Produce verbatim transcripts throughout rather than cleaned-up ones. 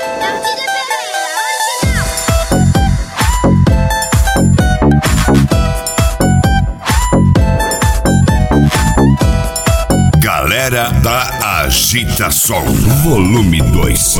Galera da Agitação, volume dois.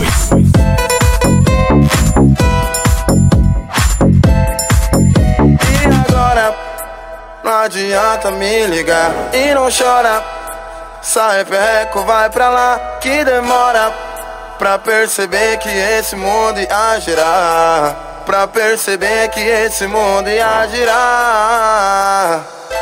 E agora, não adianta me ligar e não chora. Sai perreco, vai pra lá que demora. Pra perceber que esse mundo ia girar. Pra perceber que esse mundo ia girar.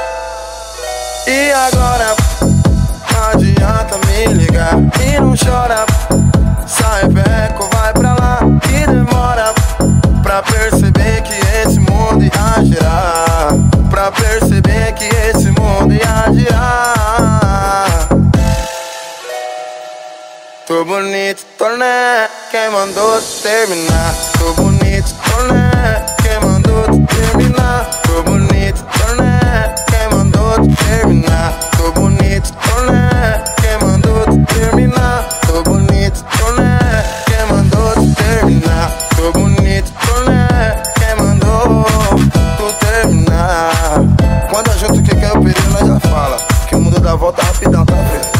E agora, não adianta me ligar e não chora. Sai perreco, vai pra lá que demora. Pra perceber que esse mundo ia girar. Pra perceber que esse mundo ia girar. Tô bonito, tô né? Quem mandou terminar? Tô bonito, tô né? Quem mandou terminar? Tô bonito, tô né? Quem mandou terminar? Tô bonito, tô né? Quem mandou terminar? Tô bonito, tô né? Quem mandou terminar? Tô bonito, tô né? Quem mandou tu terminar? Quando a gente que quer o perigo, nós já fala que o mundo dá volta rapidão, tá vendo?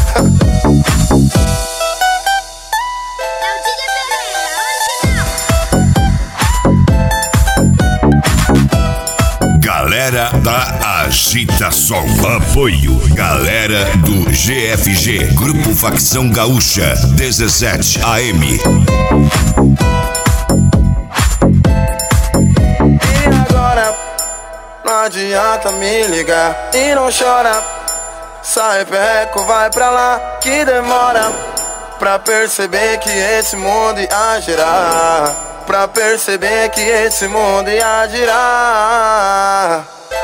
Galera da Agitação. Apoio. Galera do G F G. Grupo Facção Gaúcha. dezessete A M. E agora, não adianta me ligar e não chora. Sai perreco, vai pra lá que demora. Pra perceber que esse mundo ia girar. Pra perceber que esse mundo ia girar.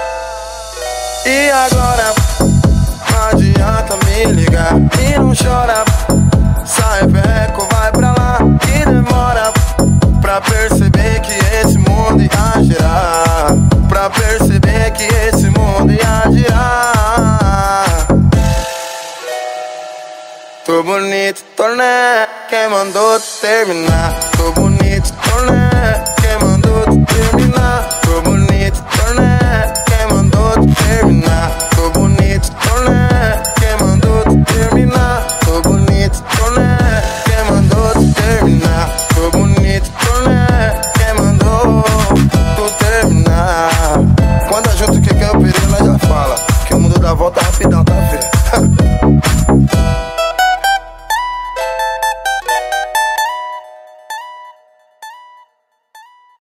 E agora, não adianta me ligar e não chora. Sai perreco, vai pra lá que demora. Pra perceber que esse mundo ia girar. Pra perceber que esse mundo ia girar. Tô bonito, tô né? Quem mandou terminar? Tô bonito, tô né? Quem mandou terminar? Tô bonito.